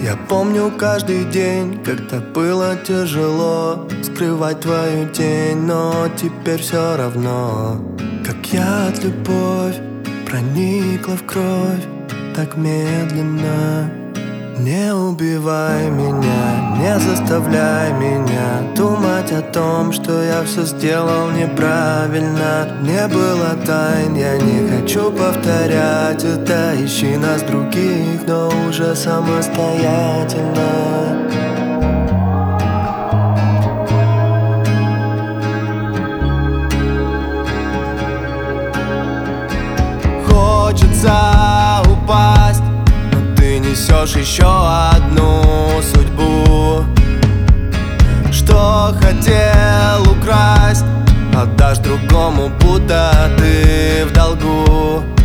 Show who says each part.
Speaker 1: Я помню каждый день, когда было тяжело скрывать твою тень, но теперь все равно. Как яд любовь проникла в кровь так медленно. Не убивай меня, не заставляй меня думать о том, что я все сделал неправильно. Не было тайн, я не хочу повторять это. Ищи нас других, но уже самостоятельно. Хочется упасть, несешь еще одну судьбу. Что хотел украсть, отдашь другому, будто ты в долгу.